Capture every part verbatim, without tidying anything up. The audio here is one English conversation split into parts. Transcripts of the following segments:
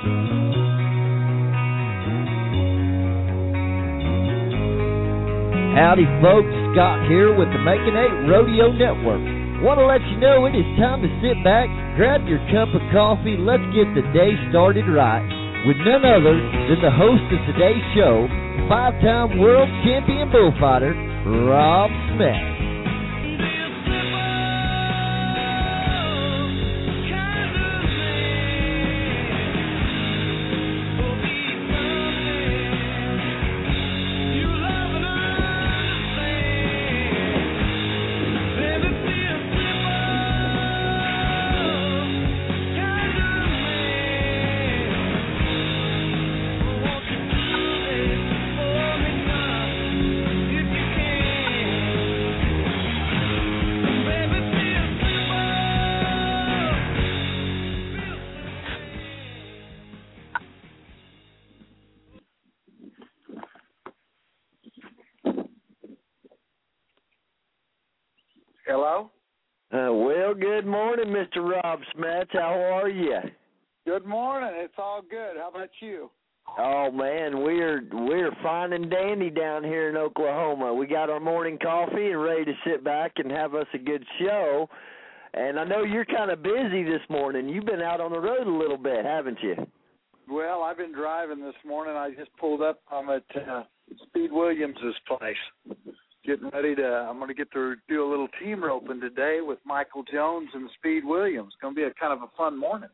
Howdy folks, Scott here with the Making Eight Rodeo Network. Want to let you know it is time to sit back, grab your cup of coffee, let's get the day started right with none other than the host of today's show, five-time world champion bullfighter, Rob Smets. Hello? Uh, well, good morning, Mister Rob Smets. How are you? Good morning. It's all good. How about you? Oh, man, we're we're fine and dandy down here in Oklahoma. We got our morning coffee and ready to sit back and have us a good show. And I know you're kind of busy this morning. You've been out on the road a little bit, haven't you? Well, I've been driving this morning. I just pulled up. I'm at uh, Speed Williams's place. Getting ready to, I'm going to get to do a little team roping today with Michael Jones and Speed Williams. It's going to be a kind of a fun morning.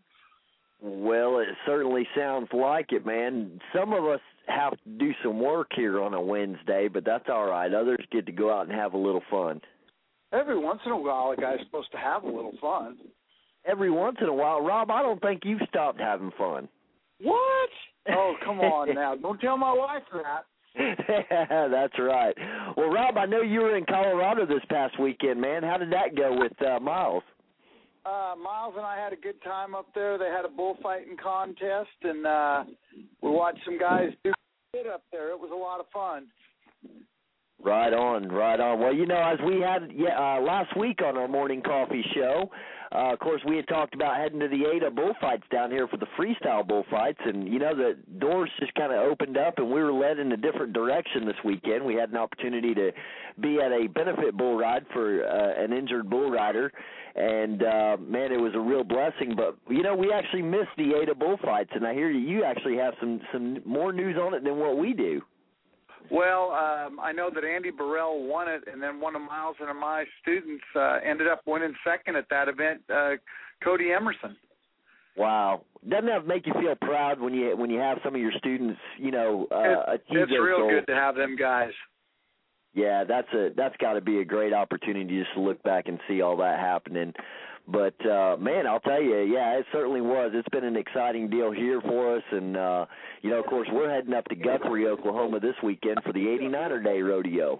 Well, it certainly sounds like it, man. Some of us have to do some work here on a Wednesday, but that's all right. Others get to go out and have a little fun. Every once in a while, a guy's supposed to have a little fun. Every once in a while. Rob, I don't think you've stopped having fun. What? Oh, come on now. Don't tell my wife that. That's right. Well, Rob, I know you were in Colorado this past weekend, man. How did that go with uh, Miles? Uh, Miles and I had a good time up there. They had a bullfighting contest, and uh, we watched some guys do it up there. It was a lot of fun. Right on, right on. Well, you know, as we had yeah, uh, last week on our morning coffee show, uh, of course, we had talked about heading to the Ada bullfights down here for the freestyle bullfights, and, you know, the doors just kind of opened up, and we were led in a different direction this weekend. We had an opportunity to be at a benefit bull ride for uh, an injured bull rider, and, uh, man, it was a real blessing. But, you know, we actually missed the Ada bullfights, and I hear you actually have some, some more news on it than what we do. Well, um, I know that Andy Burrell won it, and then one of Miles and my students uh, ended up winning second at that event, uh, Cody Emerson. Wow. Doesn't that make you feel proud when you when you have some of your students, you know, uh, it, achieve It's those real goals? good to have them guys. Yeah, that's a that's got to be a great opportunity just to look back and see all that happening. But, uh, man, I'll tell you, yeah, it certainly was. It's been an exciting deal here for us. And, uh, you know, of course, we're heading up to Guthrie, Oklahoma this weekend for the eighty-niner Day Rodeo.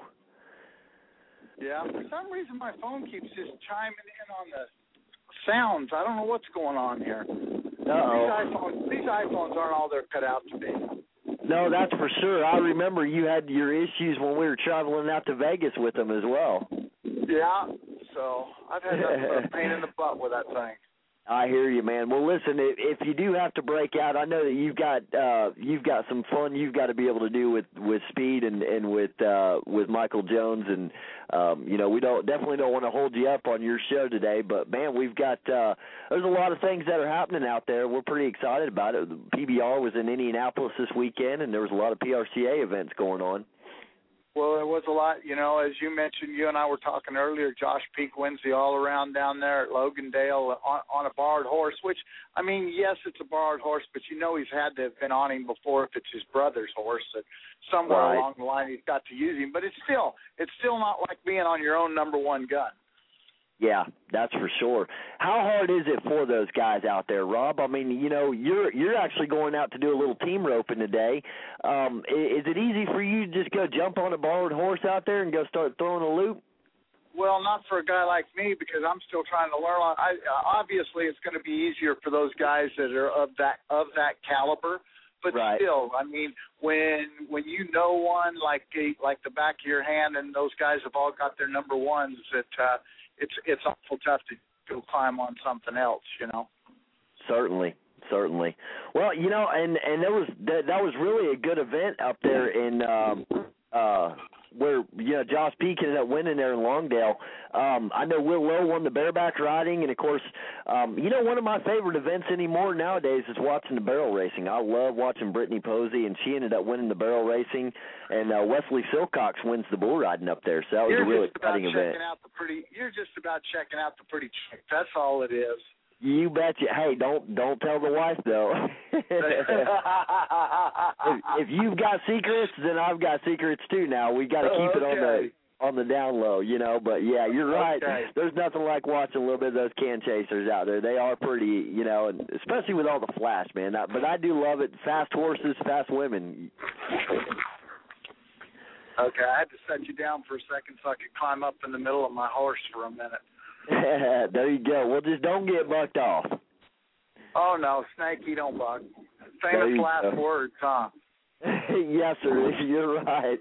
Yeah, for some reason my phone keeps just chiming in on the sounds. I don't know what's going on here. Uh-oh. These iPhones, these iPhones aren't all they're cut out to be. No, that's for sure. I remember you had your issues when we were traveling out to Vegas with them as well. Yeah, so I've had nothing but a pain in the butt with that thing. I hear you, man. Well, listen, if, if you do have to break out, I know that you've got uh, you've got some fun you've got to be able to do with, with Speed and and with uh, with Michael Jones, and um, you know we don't definitely don't want to hold you up on your show today, but man, we've got uh, there's a lot of things that are happening out there. We're pretty excited about it. The P B R was in Indianapolis this weekend, and there was a lot of P R C A events going on. Well, there was a lot, you know, as you mentioned, you and I were talking earlier, Josh Peak wins the all-around down there at Logandale on, on a barred horse, which, I mean, yes, it's a barred horse, but you know he's had to have been on him before if it's his brother's horse, that somewhere Right. along the line he's got to use him. But it's still, it's still not like being on your own number one gun. Yeah, that's for sure. How hard is it for those guys out there, Rob? I mean, you know, you're you're actually going out to do a little team roping today. Um, is it easy for you to just go jump on a borrowed horse out there and go start throwing a loop? Well, not for a guy like me because I'm still trying to learn. I, uh, obviously, it's going to be easier for those guys that are of that of that caliber. But right. still, I mean, when when you know one like like the back of your hand, and those guys have all got their number ones, that uh, it's it's awful tough to go climb on something else, you know. Certainly, certainly. Well, you know, and and there was that, that was really a good event up there in um, uh, where you know Josh Peak ended up winning there in Longdale. Um, I know Will Lowe won the bareback riding, and of course, um, you know, one of my favorite events anymore nowadays is watching the barrel racing. I love watching Brittany Posey, and she ended up winning the barrel racing, and uh, Wesley Silcox wins the bull riding up there. So that was you're a really just about exciting checking event. Out the pretty, you're just about checking out the pretty chick. That's all it is. You betcha. Hey, don't don't tell the wife though. if, if you've got secrets, then I've got secrets too. Now we got to keep okay. it on the on the down low, you know. But yeah, you're right. Okay. There's nothing like watching a little bit of those can chasers out there. They are pretty, you know, and especially with all the flash, man. I, but I do love it. Fast horses, fast women. Okay, I had to set you down for a second so I could climb up in the middle of my horse for a minute. There you go. Well, just don't get bucked off. Oh, no, Snakey, don't buck. Famous last go. words, huh? Yes, sir. You're right.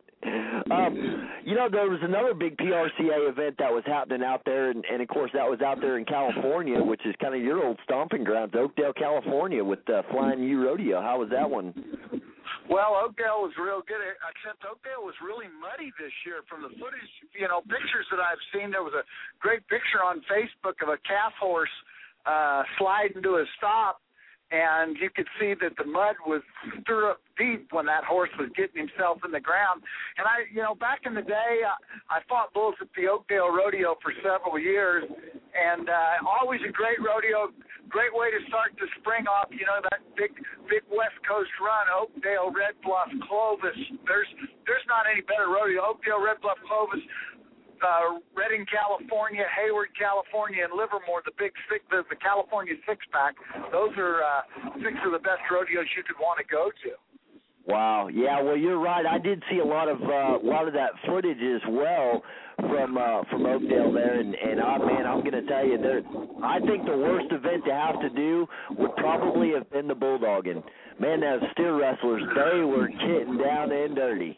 Um, you know, there was another big P R C A event that was happening out there, and, and of course, that was out there in California, which is kind of your old stomping grounds, Oakdale, California, with uh, Flying U Rodeo. How was that one? Well, Oakdale was real good, except Oakdale was really muddy this year. From the footage, you know, pictures that I've seen, there was a great picture on Facebook of a calf horse uh, sliding to a stop, and you could see that the mud was stirred up deep when that horse was getting himself in the ground. And I, you know, back in the day, I, I fought bulls at the Oakdale Rodeo for several years, and uh, always a great rodeo, great way to start the spring off. You know, that big, big West Coast run, Oakdale, Red Bluff, Clovis. There's, there's not any better rodeo. Oakdale, Red Bluff, Clovis. Uh, Redding, California, Hayward, California, and Livermore, the big six, the, the California six-pack. Those are uh, six of the best rodeos you could want to go to. Wow. Yeah. Well, you're right. I did see a lot of uh, a lot of that footage as well from uh, from Oakdale there, and and uh, man, I'm going to tell you, there. I think the worst event to have to do would probably have been the bulldogging. Man, those steer wrestlers, they were getting down and dirty.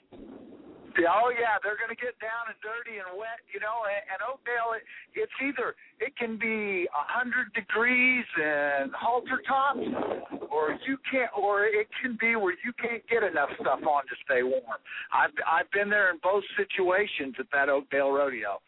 Oh, yeah, they're going to get down and dirty and wet, you know, and, and Oakdale, it, it's either, it can be one hundred degrees and halter tops, or you can't, or it can be where you can't get enough stuff on to stay warm. I've, I've been there in both situations at that Oakdale Rodeo.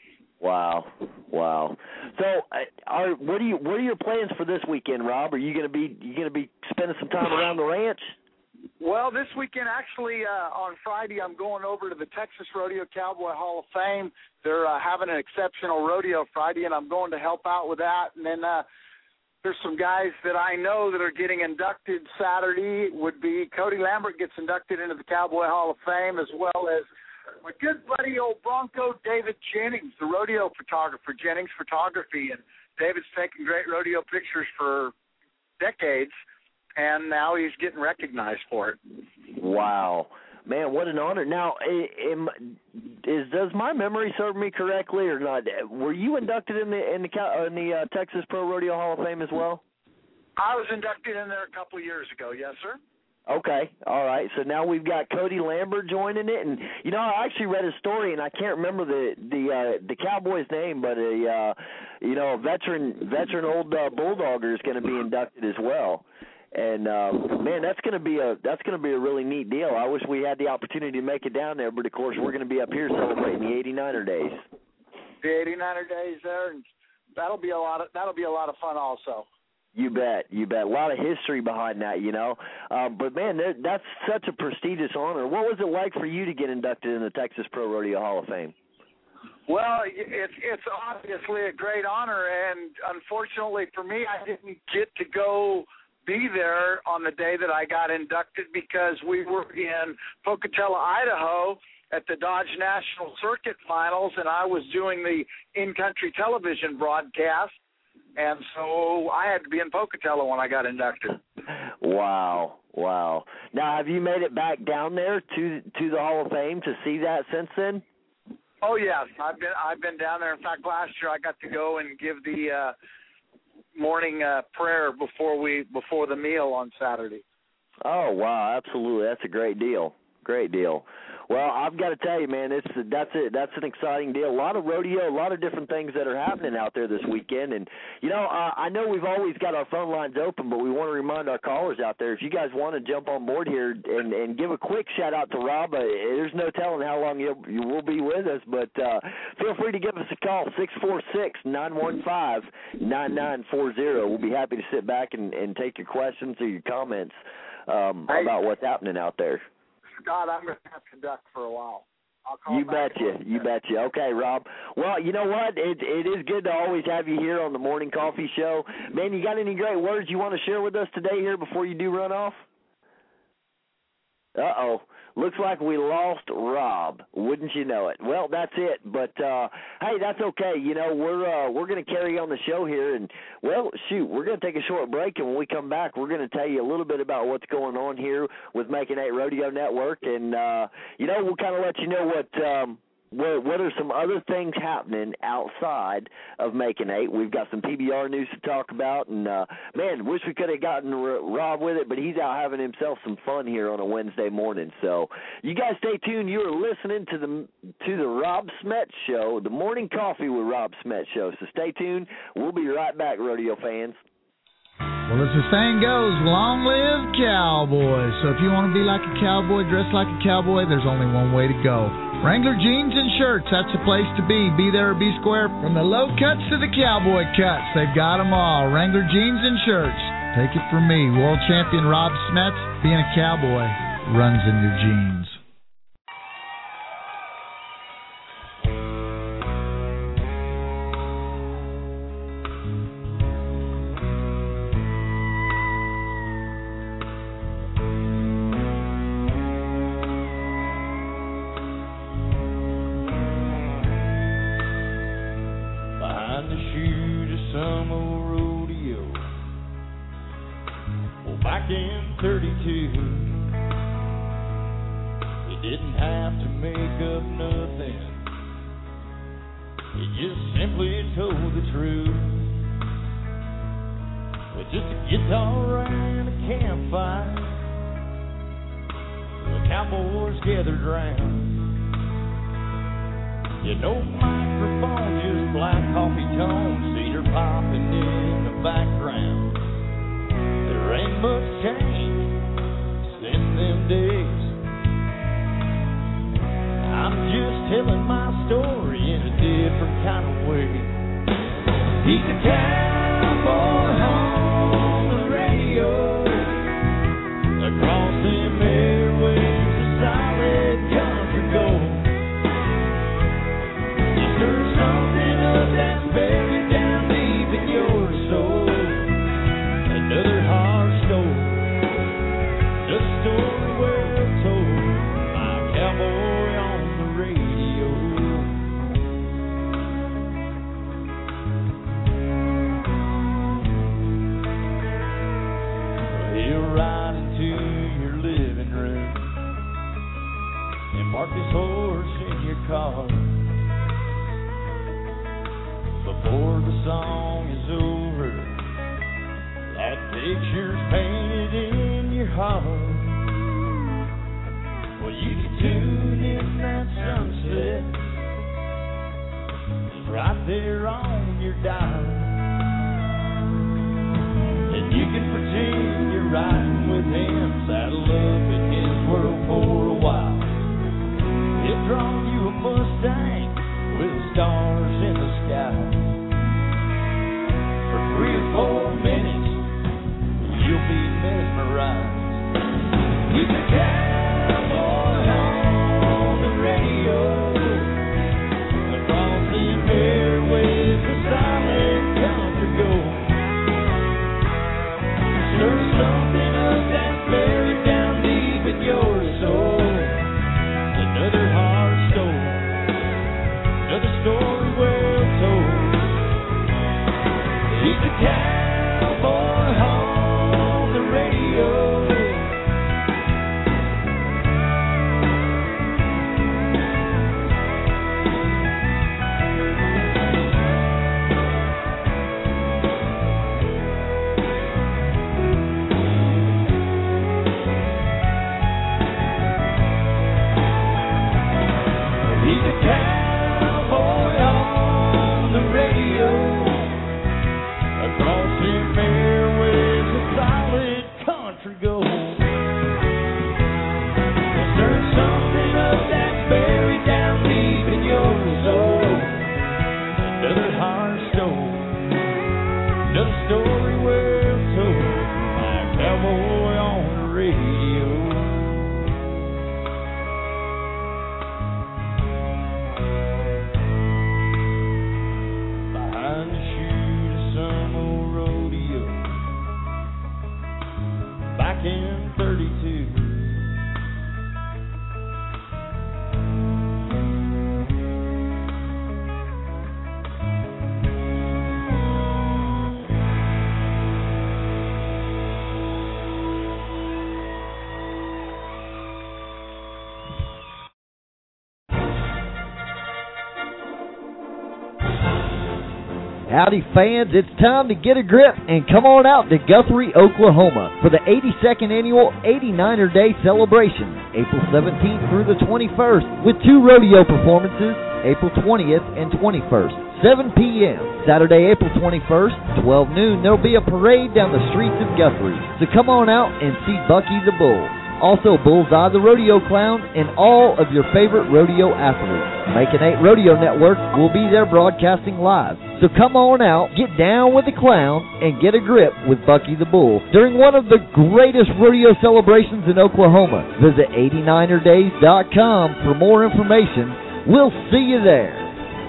Wow, wow. So, uh, are, what are you, what are your plans for this weekend, Rob? Are you going to be, you going to be spending some time around the ranch? Well, this weekend, actually, uh, on Friday, I'm going over to the Texas Rodeo Cowboy Hall of Fame. They're uh, having an exceptional rodeo Friday, and I'm going to help out with that. And then uh, there's some guys that I know that are getting inducted Saturday. Would be Cody Lambert gets inducted into the Cowboy Hall of Fame, as well as my good buddy, old Bronco David Jennings, the rodeo photographer, Jennings Photography. And David's taken great rodeo pictures for decades, and now he's getting recognized for it. Wow. Man, what an honor. Now, am, is, does my memory serve me correctly or not? Were you inducted in the in the, in the uh, Texas Pro Rodeo Hall of Fame as well? I was inducted in there a couple of years ago, yes, sir. Okay, all right. So now we've got Cody Lambert joining it, and you know I actually read a story, and I can't remember the the uh, the Cowboy's name, but a uh, you know a veteran veteran old uh, bulldogger is going to be inducted as well. And uh, man, that's going to be a that's going to be a really neat deal. I wish we had the opportunity to make it down there, but of course we're going to be up here celebrating the eighty-niner days. The eighty-niner days there, and that'll be a lot of that'll be a lot of fun also. You bet, you bet. A lot of history behind that, you know. Uh, but man, that, that's such a prestigious honor. What was it like for you to get inducted in the Texas Pro Rodeo Hall of Fame? Well, it's it's obviously a great honor, and unfortunately for me, I didn't get to go be there on the day that I got inducted because we were in Pocatello, Idaho at the Dodge National Circuit Finals, and I was doing the in-country television broadcast, and so I had to be in Pocatello when I got inducted. Wow, wow. Now, have you made it back down there to to the Hall of Fame to see that since then? Oh, yes. I've been, I've been down there. In fact, last year I got to go and give the uh, – morning uh, prayer before we before the meal on Saturday. Oh, wow, absolutely. That's a great deal. Great deal. Well, I've got to tell you, man, it's that's it. That's an exciting deal. A lot of rodeo, a lot of different things that are happening out there this weekend. And, you know, uh, I know we've always got our phone lines open, but we want to remind our callers out there, if you guys want to jump on board here and, and give a quick shout-out to Rob, uh, there's no telling how long you'll, you will be with us, but uh, feel free to give us a call, six four six, nine one five, nine nine four zero. We'll be happy to sit back and, and take your questions or your comments um, hey, about what's happening out there. Scott, I'm going to have to duck for a while. I'll call You betcha. You betcha. Okay, Rob. Well, you know what? It it is good to always have you here on the Morning Coffee Show. Man, you got any great words you want to share with us today here before you do run off? Uh-oh. Looks like we lost Rob. Wouldn't you know it? Well, that's it. But, uh, hey, that's okay. You know, we're uh, we're going to carry on the show here. And, well, shoot, we're going to take a short break. And when we come back, we're going to tell you a little bit about what's going on here with Making Eight Rodeo Network. And, uh, you know, we'll kind of let you know what um, – What, what are some other things happening outside of Making Eight? We've got some P B R news to talk about, and, uh, man, wish we could have gotten Rob with it, but he's out having himself some fun here on a Wednesday morning. So you guys stay tuned. You are listening to the to the Rob Smets Show, the Morning Coffee with Rob Smets Show. So stay tuned. We'll be right back, rodeo fans. Well, as the saying goes, long live cowboys. So if you want to be like a cowboy, dress like a cowboy, there's only one way to go. Wrangler Jeans and Shirts, that's the place to be. Be there or be square. From the low cuts to the cowboy cuts, they've got them all. Wrangler Jeans and Shirts. Take it from me, world champion Rob Smets. Being a cowboy runs in your jeans. Another story Howdy fans, it's time to get a grip and come on out to Guthrie, Oklahoma for the eighty-second Annual eighty-niner Day Celebration, April seventeenth through the twenty-first, with two rodeo performances, April twentieth and twenty-first, seven p.m. Saturday, April twenty-first, twelve noon, there'll be a parade down the streets of Guthrie, so come on out and see Bucky the Bull. Also, Bullseye the Rodeo Clown, and all of your favorite rodeo athletes. Making eight Rodeo Network will be there broadcasting live. So come on out, get down with the clown, and get a grip with Bucky the Bull during one of the greatest rodeo celebrations in Oklahoma. Visit eighty niner days dot com for more information. We'll see you there.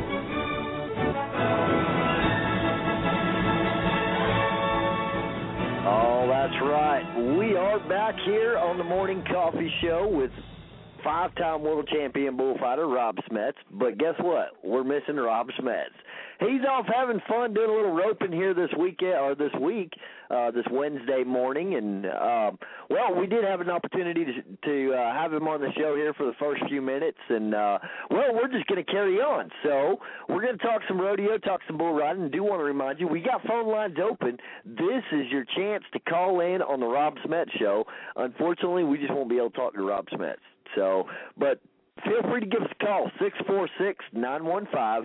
That's right. We are back here on the Morning Coffee Show with five-time world champion bullfighter Rob Smets. But guess what? We're missing Rob Smets. He's off having fun doing a little roping here this weekend or this week, uh, this Wednesday morning. And um, well, we did have an opportunity to, to uh, have him on the show here for the first few minutes. And uh, well, we're just going to carry on. So we're going to talk some rodeo, talk some bull riding. And do want to remind you, we got phone lines open. This is your chance to call in on the Rob Smets Show. Unfortunately, we just won't be able to talk to Rob Smets. So, but feel free to give us a call, six four six, nine one five,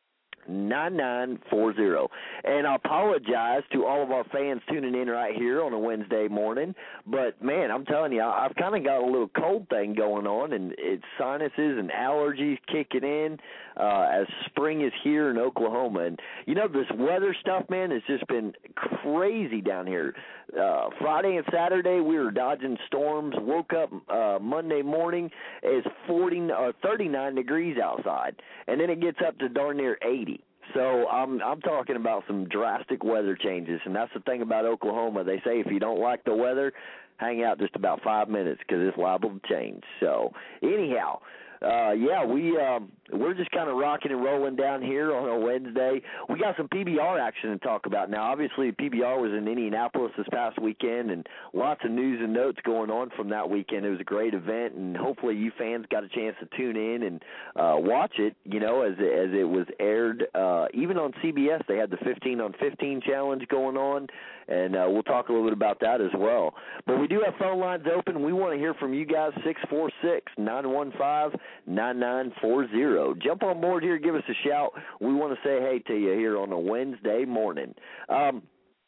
nine nine four zero. And I apologize to all of our fans tuning in right here on a Wednesday morning, but man, I'm telling you, I've kind of got a little cold thing going on, and it's sinuses and allergies kicking in uh, as spring is here in Oklahoma. And you know, this weather stuff, man, has just been crazy down here. Uh, Friday and Saturday, we were dodging storms. Woke up uh, Monday morning, it's forty or thirty-nine degrees outside, and then it gets up to darn near eighty. So I'm I'm talking about some drastic weather changes, and that's the thing about Oklahoma. They say if you don't like the weather, hang out just about five minutes because it's liable to change. So anyhow. Uh, yeah, we, um, we're just kind of rocking and rolling down here on a Wednesday. We got some P B R action to talk about now. Obviously, P B R was in Indianapolis this past weekend, and lots of news and notes going on from that weekend. It was a great event, and hopefully you fans got a chance to tune in and uh, watch it, you know, as it, as it was aired. Uh, even on C B S, they had the fifteen on fifteen challenge going on, and uh, we'll talk a little bit about that as well. But we do have phone lines open. We want to hear from you guys, six four six, nine one five, nine nine four zero. Jump on board here, give us a shout. We want to say hey to you here on a Wednesday morning. Um,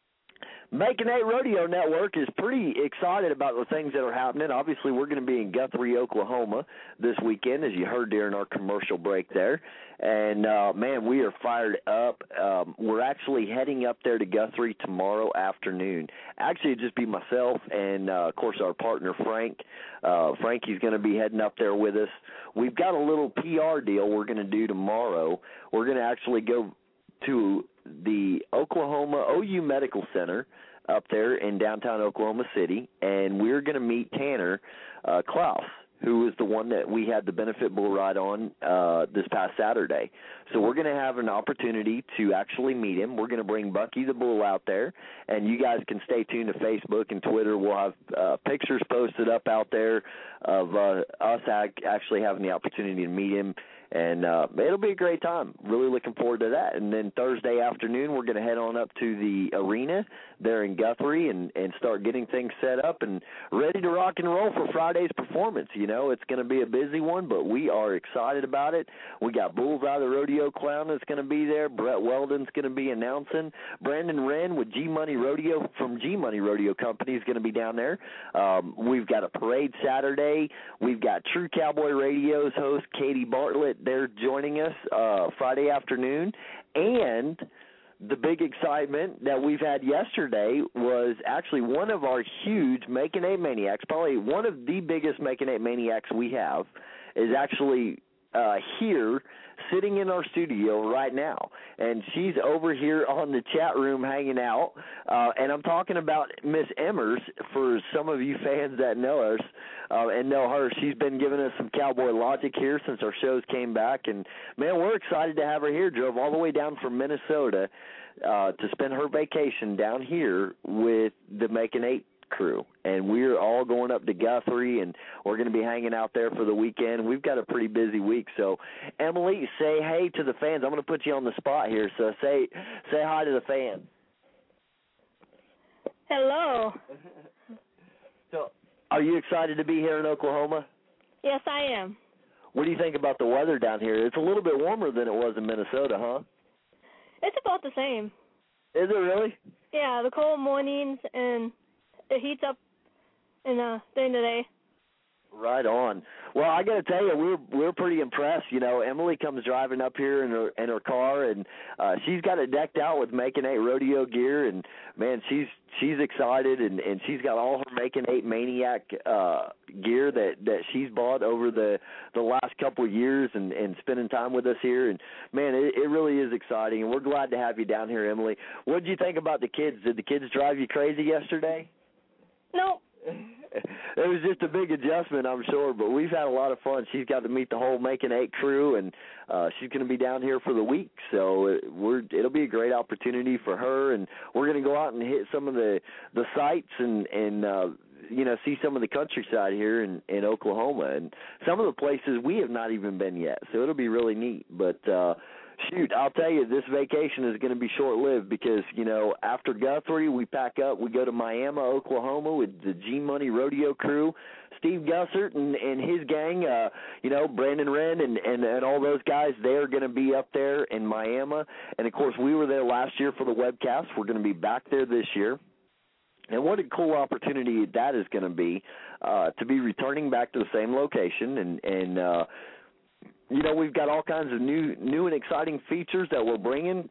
Making Eight Rodeo Network is pretty excited about the things that are happening. Obviously, we're going to be in Guthrie, Oklahoma this weekend, as you heard during our commercial break there. And, uh, man, we are fired up. Um, we're actually heading up there to Guthrie tomorrow afternoon. Actually, it'll just be myself and, uh, of course, our partner, Frank. Uh, Frankie's going to be heading up there with us. We've got a little P R deal we're going to do tomorrow. We're going to actually go to the Oklahoma O U Medical Center up there in downtown Oklahoma City, and we're going to meet Tanner uh, Klaus, who is the one that we had the benefit bull ride on uh, this past Saturday. So we're going to have an opportunity to actually meet him. We're going to bring Bucky the Bull out there, and you guys can stay tuned to Facebook and Twitter. We'll have uh, pictures posted up out there of uh, us actually having the opportunity to meet him. And uh, it'll be a great time. Really looking forward to that. And then Thursday afternoon, we're going to head on up to the arena there in Guthrie and, and start getting things set up and ready to rock and roll for Friday's performance. You know, it's going to be a busy one, but we are excited about it. We got Bullseye the Rodeo Clown that's going to be there. Brett Weldon's going to be announcing. Brandon Wren with G-Money Rodeo from G-Money Rodeo Company is going to be down there. Um, we've got a parade Saturday. We've got True Cowboy Radio's host, Katie Bartlett, they're joining us uh, Friday afternoon. And the big excitement that we've had yesterday was actually one of our huge Making Eight Maniacs, probably one of the biggest Making Eight Maniacs we have, is actually uh, here sitting in our studio right now. And she's over here on the chat room hanging out. Uh, and I'm talking about Miss Emmers. For some of you fans that know us uh, and know her, she's been giving us some cowboy logic here since our shows came back. And, man, we're excited to have her here. Drove all the way down from Minnesota uh, to spend her vacation down here with the Making Eight crew, and we're all going up to Guthrie, and we're going to be hanging out there for the weekend. We've got a pretty busy week. So, Emily, say hey to the fans. I'm going to put you on the spot here, so say say hi to the fans. Hello. So, are you excited to be here in Oklahoma? Yes, I am. What do you think about the weather down here? It's a little bit warmer than it was in Minnesota, huh? It's about the same. Is it really? Yeah, the cold mornings and it heats up in uh, the end of the day. Right on. Well, I got to tell you, we're we're pretty impressed. You know, Emily comes driving up here in her in her car, and uh, she's got it decked out with Making Eight rodeo gear, and man, she's she's excited, and, and she's got all her Making Eight Maniac uh, gear that, that she's bought over the the last couple of years, and, and spending time with us here, and man, it, it really is exciting, and we're glad to have you down here, Emily. What did you think about the kids? Did the kids drive you crazy yesterday? No. It was just a big adjustment, I'm sure, but we've had a lot of fun. She's got to meet the whole Making Eight crew, and uh, she's going to be down here for the week, so it, we're it'll be a great opportunity for her, and we're going to go out and hit some of the, the sites and, and uh, you know, see some of the countryside here in, in Oklahoma, and some of the places we have not even been yet, so it'll be really neat, but uh, shoot, I'll tell you, this vacation is going to be short-lived because, you know, after Guthrie, we pack up, we go to Miami, Oklahoma with the G-Money Rodeo crew. Steve Gussert and, and his gang, uh, you know, Brandon Wren and, and, and all those guys, they're going to be up there in Miami. And, of course, we were there last year for the webcast. We're going to be back there this year. And what a cool opportunity that is going to be, uh, to be returning back to the same location and, and uh, you know, we've got all kinds of new new and exciting features that we're bringing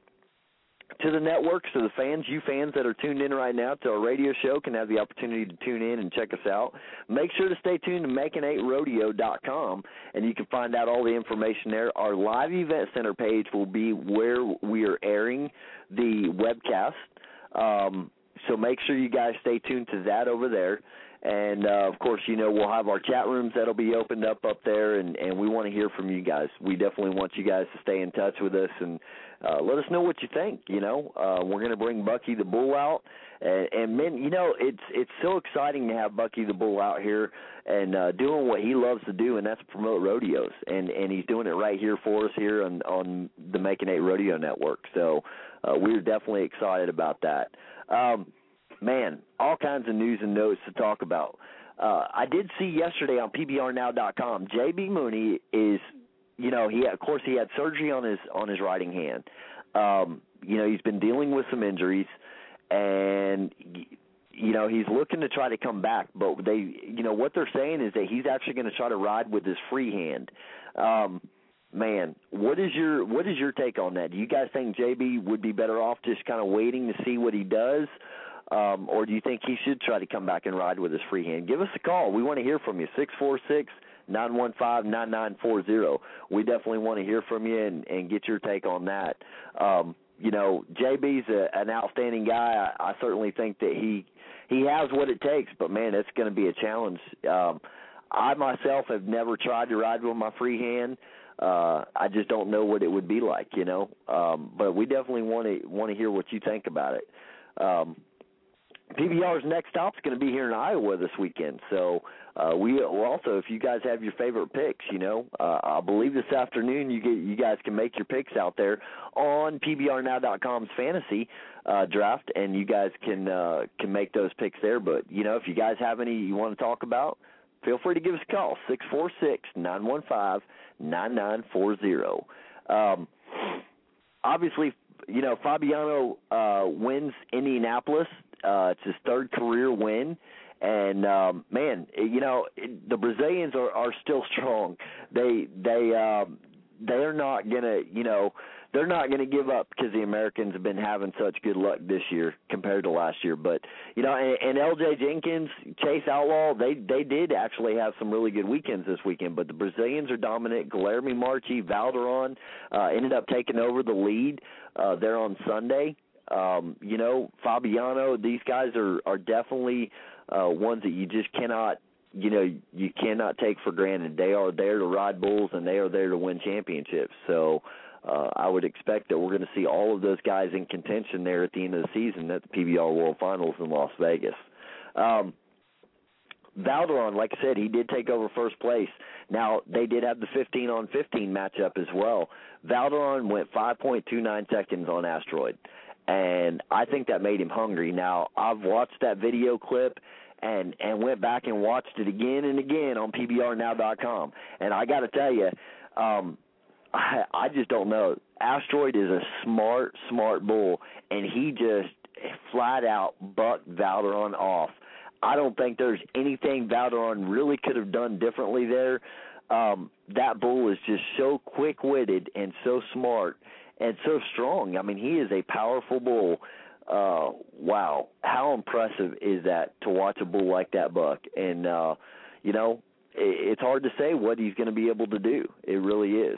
to the network, so the fans, you fans that are tuned in right now to our radio show can have the opportunity to tune in and check us out. Make sure to stay tuned to making eight rodeo dot com, and you can find out all the information there. Our live event center page will be where we are airing the webcast, um, so make sure you guys stay tuned to that over there. And, uh, of course, you know, we'll have our chat rooms that will be opened up up there, and, and we want to hear from you guys. We definitely want you guys to stay in touch with us and uh, let us know what you think, you know. Uh, we're going to bring Bucky the Bull out. And, and, man, you know, it's it's so exciting to have Bucky the Bull out here and uh, doing what he loves to do, and that's promote rodeos. And, and he's doing it right here for us here on, on the Making Eight Rodeo Network. So uh, we're definitely excited about that. Um Man, all kinds of news and notes to talk about. Uh, I did see yesterday on P B R now dot com, J B Mooney is, you know, he of course he had surgery on his on his riding hand. Um, you know, he's been dealing with some injuries, and you know he's looking to try to come back. But they, you know, what they're saying is that he's actually going to try to ride with his free hand. Um, man, what is your what is your take on that? Do you guys think J B would be better off just kind of waiting to see what he does? Um, or do you think he should try to come back and ride with his free hand? Give us a call. We want to hear from you, six four six, nine one five, nine nine four zero. We definitely want to hear from you and, and get your take on that. Um, you know, J B's a, an outstanding guy. I, I certainly think that he he has what it takes, but, man, it's going to be a challenge. Um, I myself have never tried to ride with my free hand. Uh, I just don't know what it would be like, you know. Um, but we definitely want to want to hear what you think about it. Um, P B R's next stop is going to be here in Iowa this weekend. So uh, we also, if you guys have your favorite picks, you know, uh, I believe this afternoon you get you guys can make your picks out there on P B R now dot com's fantasy uh, draft, and you guys can uh, can make those picks there. But you know, if you guys have any you want to talk about, feel free to give us a call, six four six, nine one five, nine nine four zero. Um, obviously, you know, Fabiano uh, wins Indianapolis. Uh, it's his third career win, and um, man, you know it, the Brazilians are, are still strong. They they um, they're not gonna you know they're not gonna give up because the Americans have been having such good luck this year compared to last year. But you know, and, and L J Jenkins, Chase Outlaw, they they did actually have some really good weekends this weekend. But the Brazilians are dominant. Guilherme Marchi, Valderon uh, ended up taking over the lead uh, there on Sunday. Um, you know, Fabiano, these guys are, are definitely uh, ones that you just cannot, you know, you cannot take for granted. They are there to ride bulls, and they are there to win championships. So uh, I would expect that we're going to see all of those guys in contention there at the end of the season at the P B R World Finals in Las Vegas. Um, Valderon, like I said, he did take over first place. Now, they did have the fifteen on fifteen matchup as well. Valderon went five point two nine seconds on Asteroid, and I think that made him hungry. Now, I've watched that video clip and, and went back and watched it again and again on P B R now dot com, and I got to tell you, um, I, I just don't know. Asteroid is a smart, smart bull, and he just flat out bucked Valderon off. I don't think there's anything Valderon really could have done differently there. Um, that bull is just so quick-witted and so smart and so strong. I mean, he is a powerful bull. Uh, wow, how impressive is that to watch a bull like that buck? And, uh, you know, it, it's hard to say what he's going to be able to do. It really is.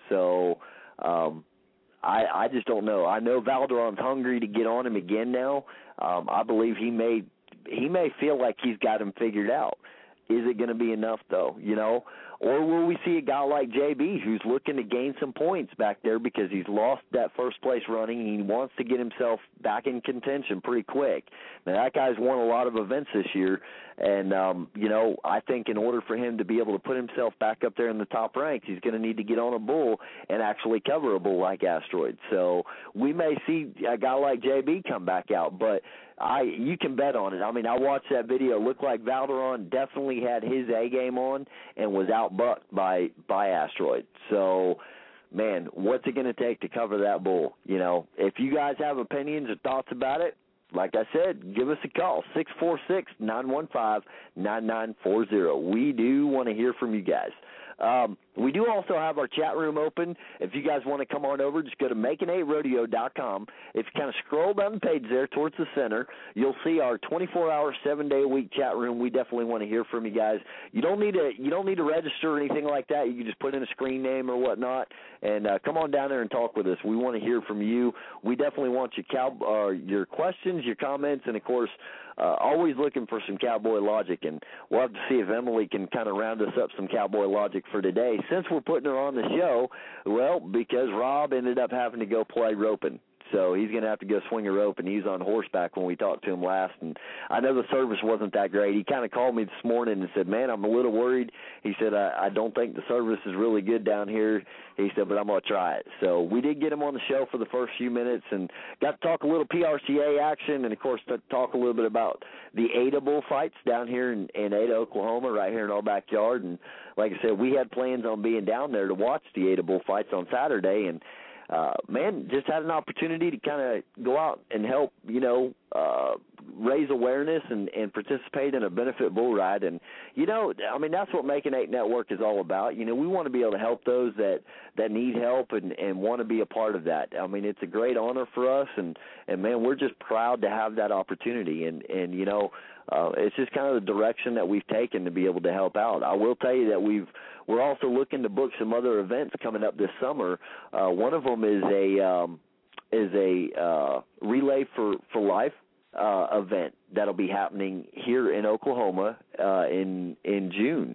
So um, I, I just don't know. I know Valderon's hungry to get on him again now. Um, I believe he may – he may feel like he's got him figured out. Is it going to be enough, though, you know? Or will we see a guy like J B who's looking to gain some points back there because he's lost that first-place running and he wants to get himself back in contention pretty quick? Now, that guy's won a lot of events this year, and, um, you know, I think in order for him to be able to put himself back up there in the top ranks, he's going to need to get on a bull and actually cover a bull like Asteroid. So we may see a guy like J B come back out, but I you can bet on it. I mean, I watched that video. It looked like Valderon definitely had his A game on and was outbucked by by Asteroid. So, man, what's it going to take to cover that bull? You know, if you guys have opinions or thoughts about it, like I said, give us a call, six four six, nine one five, nine nine four zero. We do want to hear from you guys. Um, we do also have our chat room open. If you guys want to come on over, just go to making eight rodeo dot com. If you kind of scroll down the page there towards the center, you'll see our twenty-four hour, seven day a week chat room. We definitely want to hear from you guys. You don't need to you don't need to register or anything like that. You can just put in a screen name or whatnot, and uh, come on down there and talk with us. We want to hear from you. We definitely want your cow uh, your questions, your comments, and of course, Uh, always looking for some cowboy logic, and we'll have to see if Emily can kind of round us up some cowboy logic for today. Since we're putting her on the show, well, because Rob ended up having to go play roping. So he's going to have to go swing a rope, and he's on horseback when we talked to him last. And I know the service wasn't that great. He kind of called me this morning and said, man, I'm a little worried. He said, I, I don't think the service is really good down here. He said, but I'm going to try it. So we did get him on the show for the first few minutes and got to talk a little P R C A action and, of course, to talk a little bit about the Ada bullfights down here in, in Ada, Oklahoma, right here in our backyard. And like I said, we had plans on being down there to watch the Ada bullfights on Saturday, and Uh, man, just had an opportunity to kind of go out and help, you know, uh, raise awareness and, and participate in a benefit bull ride. And, you know, I mean, that's what Making Eight Network is all about. You know, we want to be able to help those that, that need help and, and want to be a part of that. I mean, it's a great honor for us, and, and man, we're just proud to have that opportunity. And, and you know, uh, it's just kind of the direction that we've taken to be able to help out. I will tell you that we've We're also looking to book some other events coming up this summer. Uh, one of them is a um, is a uh, Relay for for Life uh, event that'll be happening here in Oklahoma uh, in in June.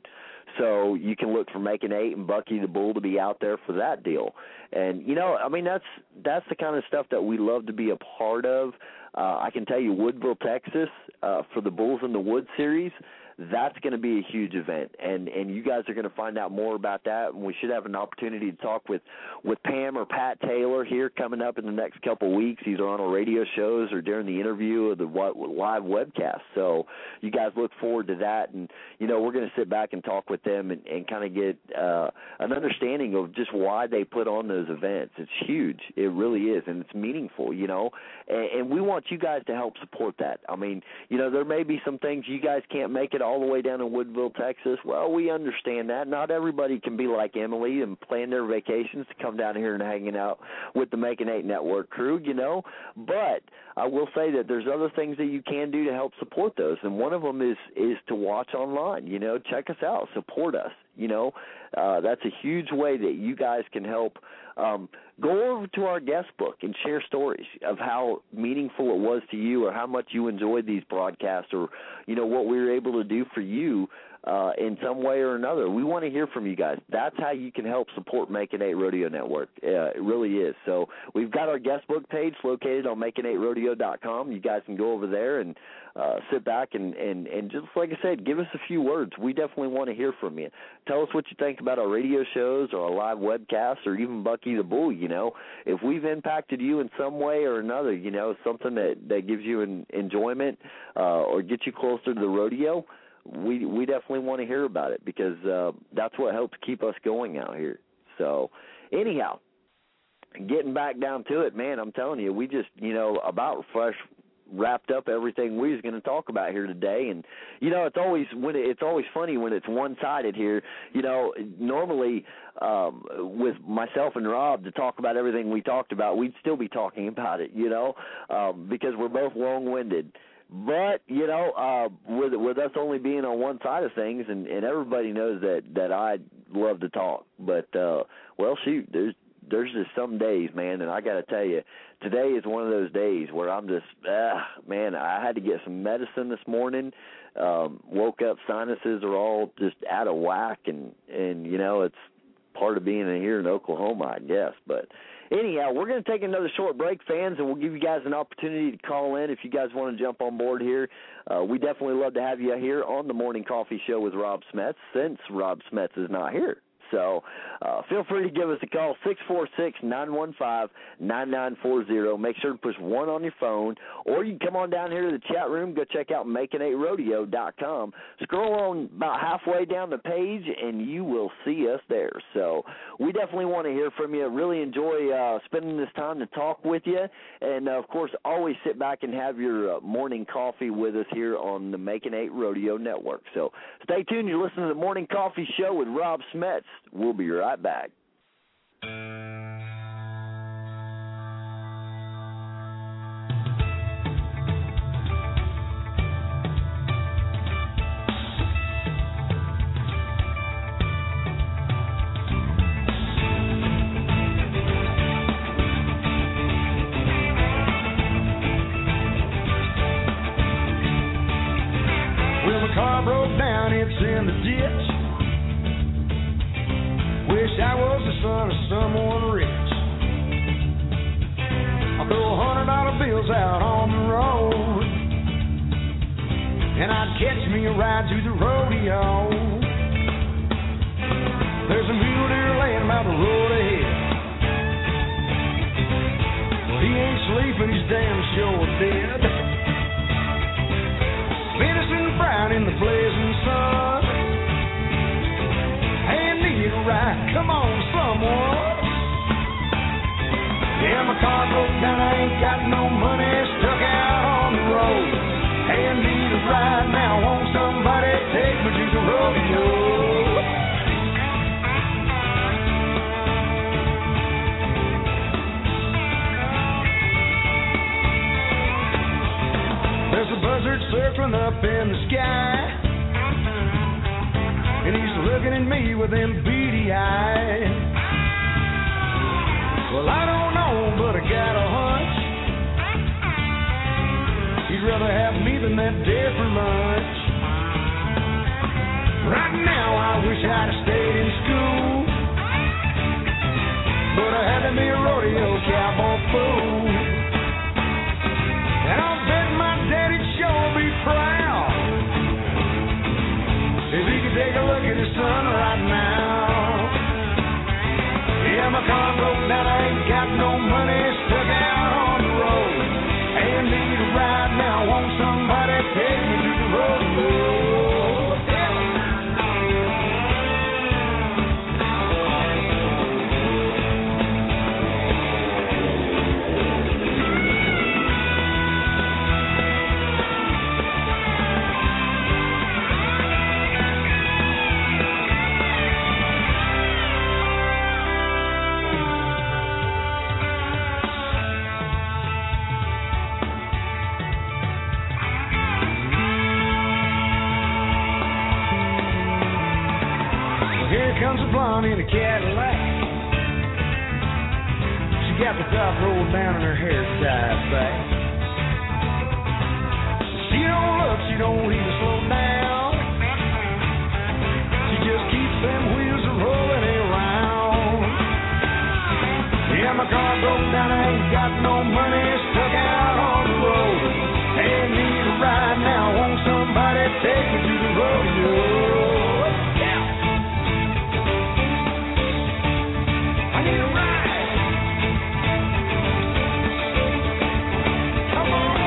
So you can look for Making Eight and Bucky the Bull to be out there for that deal. And you know, I mean, that's that's the kind of stuff that we love to be a part of. Uh, I can tell you, Woodville, Texas, uh, for the Bulls in the Wood series. That's going to be a huge event, and, and you guys are going to find out more about that, and we should have an opportunity to talk with, with Pam or Pat Taylor here coming up in the next couple of weeks, either on our radio shows or during the interview or the live webcast. So you guys look forward to that, and, you know, we're going to sit back and talk with them and, and kind of get uh, an understanding of just why they put on those events. It's huge. It really is, and it's meaningful, you know, and, and we want you guys to help support that. I mean, you know, there may be some things you guys can't make it all the way down in Woodville, Texas. Well, we understand that. Not everybody can be like Emily and plan their vacations to come down here and hanging out with the Making Eight Network crew, you know. But I will say that there's other things that you can do to help support those, and one of them is is to watch online. You know, check us out, support us. You know, uh, that's a huge way that you guys can help. Um, go over to our guest book and share stories of how meaningful it was to you or how much you enjoyed these broadcasts or, you know, what we were able to do for you uh, in some way or another. We want to hear from you guys. That's how you can help support Making Eight Rodeo Network. Uh, it really is. So we've got our guest book page located on making eight rodeo dot com. You guys can go over there and uh, sit back and, and, and just like I said, give us a few words. We definitely want to hear from you. Tell us what you think about our radio shows or our live webcasts or even Bucky the Bull. You know, if we've impacted you in some way or another, you know, something that, that gives you an enjoyment uh, or gets you closer to the rodeo, we we definitely want to hear about it because uh, that's what helps keep us going out here. So anyhow, getting back down to it, man, I'm telling you, we just, you know, about fresh wrapped up everything we was going to talk about here today. And, you know, it's always when it, it's always funny when it's one-sided here. You know, normally um, with myself and Rob to talk about everything we talked about, we'd still be talking about it, you know, um, because we're both long-winded. But, you know, uh, with with us only being on one side of things, and, and everybody knows that, that I love to talk. But, uh, well, shoot, there's There's just some days, man, and I got to tell you, today is one of those days where I'm just, ah, man, I had to get some medicine this morning. Um, woke up, sinuses are all just out of whack, and, and you know, it's part of being here in Oklahoma, I guess. But anyhow, we're going to take another short break, fans, and we'll give you guys an opportunity to call in if you guys want to jump on board here. Uh, we definitely love to have you here on the Morning Coffee Show with Rob Smets, since Rob Smets is not here. So uh, feel free to give us a call, six four six, nine one five, nine nine four zero. Make sure to push one on your phone, or you can come on down here to the chat room, go check out making eight rodeo dot com. Scroll on about halfway down the page, and you will see us there. So we definitely want to hear from you. Really enjoy uh, spending this time to talk with you. And, uh, of course, always sit back and have your uh, morning coffee with us here on the Making Eight Rodeo Network. So stay tuned. You're listening to the Morning Coffee Show with Rob Smets. We'll be right back. Well, the car broke down, it's in the ditch. Wish I was the son of someone rich. I'll throw a hundred dollar bills out on the road, and I'd catch me a ride to the rodeo. There's a mule deer laying about the road ahead. Well, he ain't sleeping, he's damn sure dead. Venison fried in the blazing sun. Right, come on, someone. Yeah, my car broke down, I ain't got no money, stuck out on the road. Hey, I need a ride now, won't somebody take me to the rodeo? There's a buzzard circling up in the sky, and he's looking at me with them beady eyes. Well, I don't know, but I got a hunch he'd rather have me than that deer for lunch. Right now, I wish I'd have stayed in school, but I had to be a rodeo cowboy fool. And I'll bet my daddy'd sure be proud if he could take a look at his son right now. Yeah, my car broke down, I ain't got no money, stuck out on the road. And need a ride now, won't somebody take me to the rodeo? Comes a blonde in a Cadillac. She got the top rolled down and her hair tied back. She don't look, she don't even slow down. broke down, I ain't got no money, stuck out on the road. Ain't need a ride now, want somebody take me to the rodeo. Yeah. I need a ride. Come on.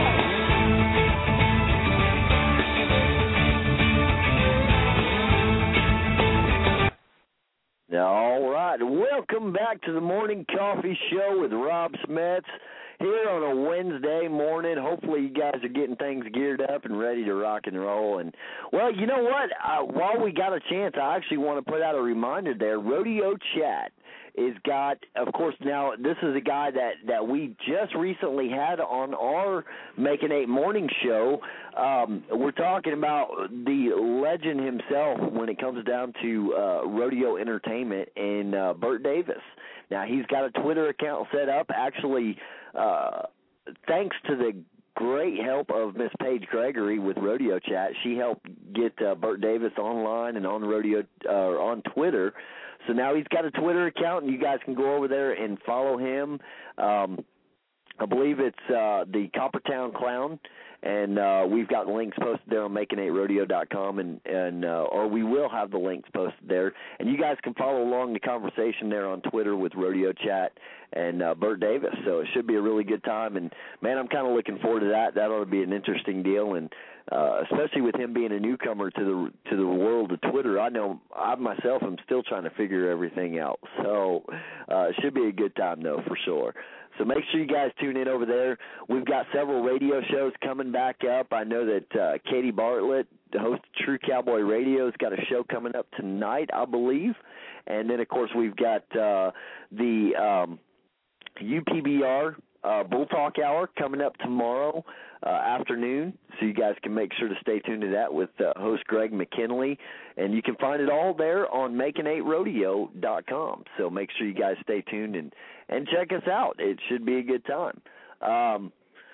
All right, welcome back to the Morning Coffee Show with Rob Smets here on a Wednesday morning. Hopefully you guys are getting things geared up and ready to rock and roll. And, well, you know what? Uh, while we got a chance, I actually want to put out a reminder there. Rodeo Chat is got, of course, now this is a guy that, that we just recently had on our Making Eight morning show. Um, we're talking about the legend himself when it comes down to uh, rodeo entertainment and uh, Bert Davis. Now, he's got a Twitter account set up, actually, uh, thanks to the great help of Miss Paige Gregory with Rodeo Chat. She helped get uh, Bert Davis online and on rodeo uh, on Twitter. So now he's got a Twitter account, and you guys can go over there and follow him. Um, I believe it's uh, the Coppertown Clown, and uh, we've got links posted there on making eight rodeo dot com, and, and uh, or we will have the links posted there. And you guys can follow along the conversation there on Twitter with Rodeo Chat and uh, Bert Davis. So it should be a really good time. And, man, I'm kind of looking forward to that. That ought to be an interesting deal. And uh, especially with him being a newcomer to the to the world of Twitter, I know I myself am still trying to figure everything out. So uh, it should be a good time, though, for sure. So make sure you guys tune in over there. We've got several radio shows coming back up. I know that uh, Katie Bartlett, the host of True Cowboy Radio, has got a show coming up tonight, I believe. And then, of course, we've got uh, the um, U P B R uh, Bull Talk Hour coming up tomorrow uh, afternoon. So you guys can make sure to stay tuned to that with uh, host Greg McKinley. And you can find it all there on making eight rodeo dot com. So make sure you guys stay tuned and, and check us out. It should be a good time. Um,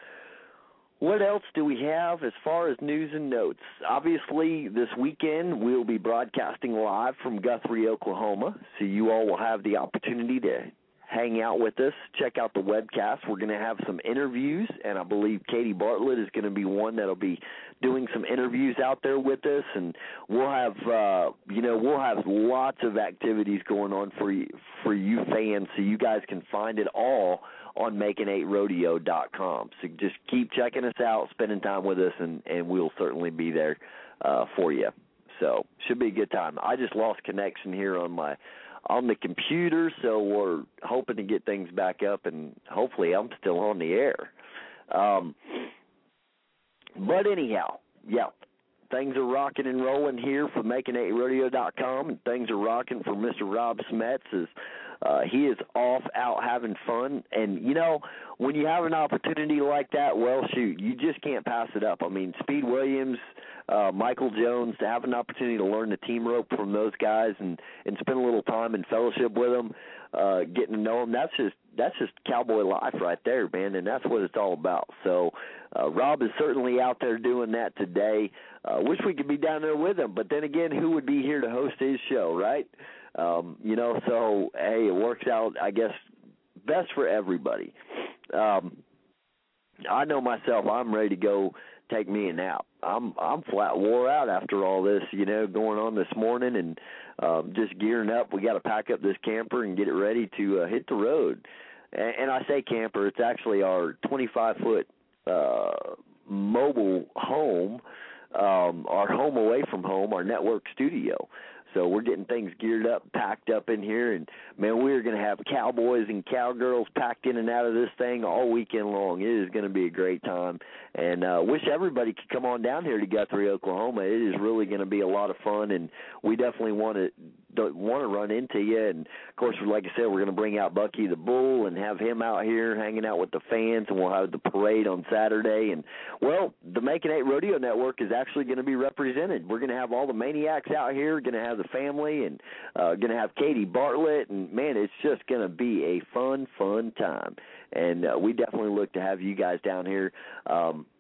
what else do we have as far as news and notes? Obviously, this weekend we'll be broadcasting live from Guthrie, Oklahoma. So you all will have the opportunity to hang out with us, check out the webcast. We're going to have some interviews, and I believe Katie Bartlett is going to be one that'll be doing some interviews out there with us, and we'll have, uh, you know, we'll have lots of activities going on for you, for you fans, so you guys can find it all on making eight rodeo dot com. So just keep checking us out, spending time with us, and, and we'll certainly be there uh, for you. So should be a good time. I just lost connection here on my on the computer, so we're hoping to get things back up, and hopefully I'm still on the air. Um, but anyhow, yeah, things are rocking and rolling here for making eight rodeo dot com, and things are rocking for Mister Rob Smets as uh, he is off out having fun. And, you know, when you have an opportunity like that, well, shoot, you just can't pass it up. I mean, Speed Williams, uh, Michael Jones, to have an opportunity to learn the team rope from those guys and, and spend a little time in fellowship with them, uh, getting to know them, that's just that's just cowboy life right there, man, and that's what it's all about. So uh, Rob is certainly out there doing that today. Uh, wish we could be down there with him, but then again, who would be here to host his show, right? Um, you know, so, hey, it works out, I guess, best for everybody. Um, I know myself, I'm ready to go take me a nap. I'm I'm flat wore out after all this, you know, going on this morning, and um, just gearing up. We got to pack up this camper and get it ready to uh, hit the road. And, and I say camper, it's actually our twenty-five foot uh, mobile home, um, our home away from home, our network studio. So we're getting things geared up, packed up in here, and, man, we're going to have cowboys and cowgirls packed in and out of this thing all weekend long. It is going to be a great time, and uh, wish everybody could come on down here to Guthrie, Oklahoma. It is really going to be a lot of fun, and we definitely want to want to run into you. And, of course, like I said, we're going to bring out Bucky the Bull and have him out here hanging out with the fans, and we'll have the parade on Saturday. And, well, the Making Eight Rodeo Network is actually going to be represented. We're going to have all the maniacs out here, going to have the family, and uh, going to have Katie Bartlett, and, man, it's just going to be a fun, fun time. And uh, we definitely look to have you guys down here. Um,